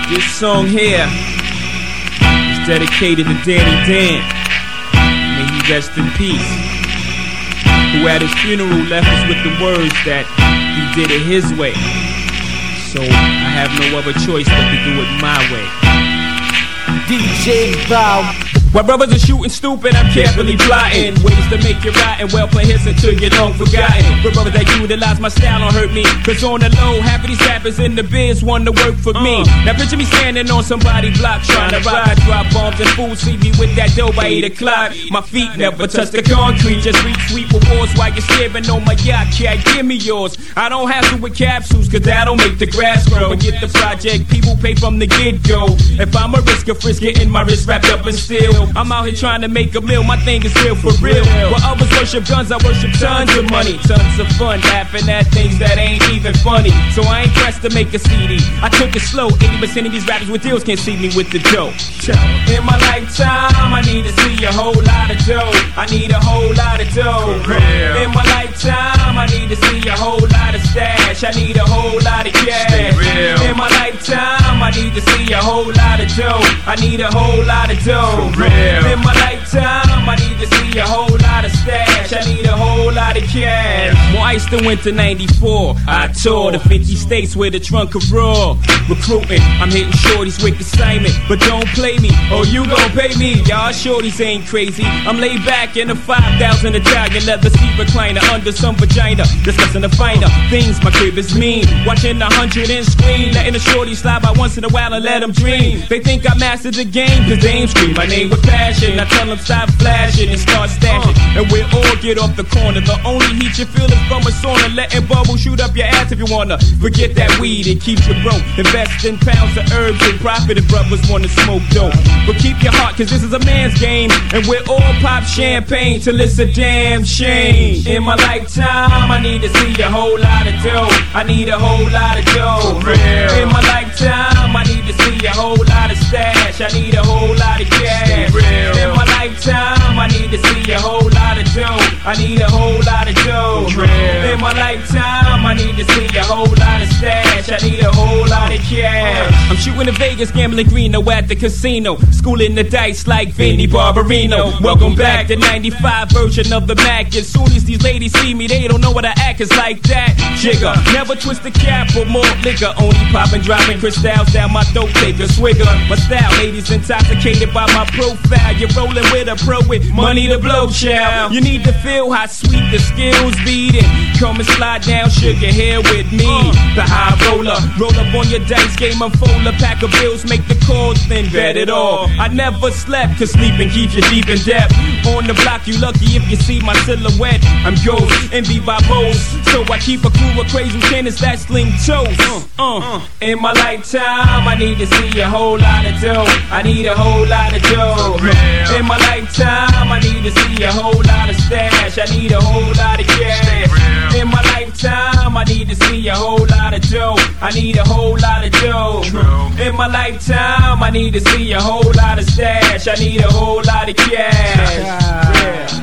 This song here is dedicated to Danny Dan. May he rest in peace. Who at his funeral left us with the words that he did it his way. So I have no other choice but to do it my way. DJ Bow. While brothers are shooting stupid, I'm carefully plotting ways to make you rotten, well play hits until you're long forgotten. For brothers that utilize my style don't hurt me, cause on the low, half of these rappers in the biz want to work for me. Now picture me standing on somebody's block trying to rock. I drop bombs and fools see me with that dough by 8 o'clock. My feet never touch the concrete, just reach sweet rewards while you're staring on my yacht. Yeah, give me yours. I don't have to with capsules, cause that'll make the grass grow. Get the project, people pay from the get-go. If I'm a risk of frisk, getting my wrist wrapped up in steel. I'm out here trying to make a meal, my thing is real for real. While others worship guns, I worship tons of money. Tons of fun, laughing at things that ain't even funny. So I ain't pressed to make a CD. I took it slow, 80% of these rappers with deals can't see me with the dough. In my lifetime, I need to see a whole lot of dough. I need a whole lot of dough. In my lifetime, I need to see a whole lot of stash. I need a whole lot of cash. In my lifetime, I need to see a whole lot of dough. I need a whole lot of dough. In my lifetime, I need to see a whole lot of stash. I need a whole lot of cash. More ice than winter 94. I toured the 50 states with a trunk of raw. Recruiting, I'm hitting shorties with assignment. But don't play me, or you gon' pay me. Y'all shorties ain't crazy. I'm laid back in a 5,000 Italian leather seat recliner under some vagina. Discussing the finer things, my crib is mean. Watching 100 inch screen, letting the shorties slide by once in a while and let them dream. They think I mastered the game, cause they ain't scream my name with passion. I tell them stop flashing and start stashing. And we'll all get off the corner. The only heat you feel is from a sauna. Letting bubbles shoot up your ass if you wanna. Forget that weed, it keeps you broke. Invest in pounds of herbs and profit if brothers wanna smoke dope. But keep your heart, cause this is a man's game. And we'll all pop champagne till it's a damn shame. In my lifetime, I need to see a whole lot of dough. I need a whole lot of dough. In my lifetime, I need to see a whole lot of stash. I need a whole lot of cash. In my lifetime, I need to see a whole lot of dough. I need a whole lot of dough. In my lifetime, I need to see a whole lot of stash. I need a whole lot of cash. I'm shooting in Vegas, gambling Greeno at the casino. Schooling the dice like Vinny Barbarino. Welcome back to 95 version of the Mac. As soon as these ladies see me, they don't know what I act is like that. Jigger, never twist the cap for more liquor. Only popping, dropping crystals down my throat, take a swigger. My style, ladies intoxicated by my profile. You're rolling with a pro with money to blow, child. You need to feel how sweet the skills beating. Come and slide down, shake your hair with me. The high roller, roll up on your dice game, unfold a pack of bills, make the calls, then bet it all. I never slept, cause sleeping keeps you deep in depth. On the block, you lucky if you see my silhouette. I'm ghost, envy by most. So I keep a crew of crazy tenants that sling toast. In my lifetime, I need to see a whole lot of dough. I need a whole lot of dough. In my lifetime, I need to see a whole lot of stash. I need a whole lot of cash. In my lifetime, I need to see a whole lot of dough. I need a whole lot of dough. In my lifetime, I need to see a whole lot of stash. I need a whole lot of cash.